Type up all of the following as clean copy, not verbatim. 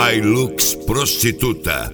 Hilux Prostituta.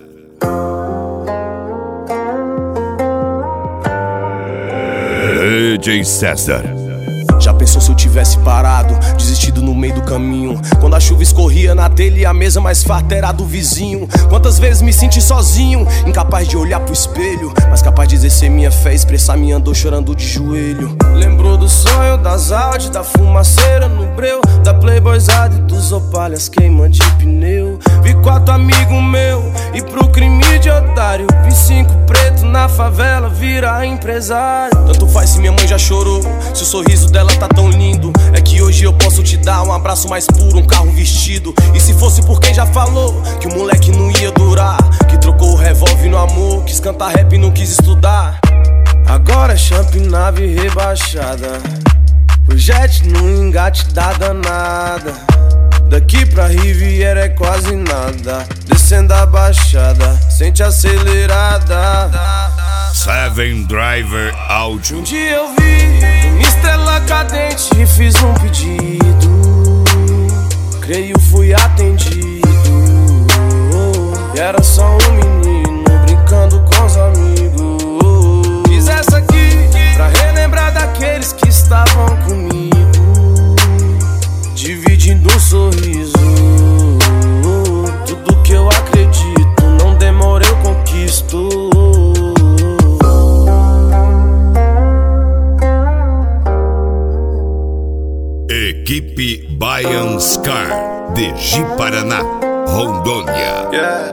DJ César. Já pensou se eu tivesse parado, desistido no meio do caminho? Quando a chuva escorria na telha e a mesa mais farta era do vizinho. Quantas vezes me senti sozinho, incapaz de olhar pro espelho, mas capaz de exercer minha fé, expressar minha dor chorando de joelho. Lembrou do sonho, das Audi, da fumaceira no breu, da playboyzada e dos opalhas queima de pneu. Vi 4 amigos meu e pro crime de otário, vi 5 preto na favela virar empresário. Tanto faz se minha mãe já chorou, se o sorriso dela tá tão lindo. É que hoje eu posso te dar um abraço mais puro, um carro vestido. E se fosse por quem já falou que o moleque não ia durar, que trocou o revólver no amor, quis cantar rap e não quis estudar. Agora é champ nave rebaixada, o jet no engate da danada. Daqui pra Riviera é quase nada, descendo a baixada, sente acelerada. Seven Driver Audio. Um dia eu vi uma estrela cadente e fiz um pedido, creio fui atendido. E era só um menino brincando com os amigos. Fiz essa aqui pra relembrar daqueles que estavam comigo, dividindo um sorriso. Tudo que eu acredito, não demora eu conquisto. Equipe Bayan Scar, de Ji-Paraná, Rondônia.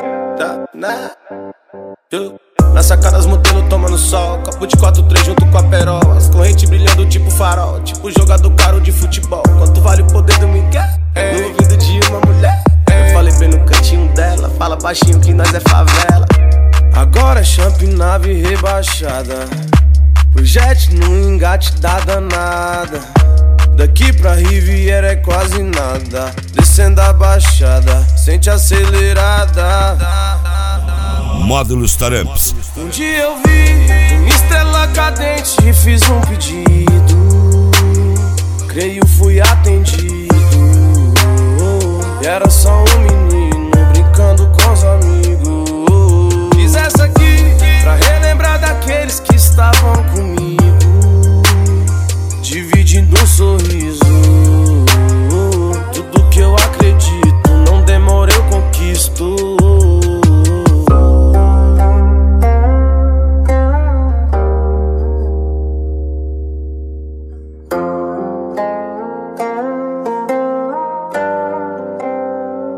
Na sacada as modelos tomando sol, copo de 4-3 junto com a perola, as correntes brilhando tipo farol, tipo jogador caro de futebol. Quanto vale o poder do Miguel? No ouvido de uma mulher. Eu falei bem no cantinho dela, fala baixinho que nós é favela. Agora é champ nave rebaixada, o jet no engate da danada. Daqui pra Riviera é quase nada, descendo a baixada, sente acelerada. Módulos Taramps. Um dia eu vi uma estrela cadente e fiz um pedido, creio fui atendido. E era só um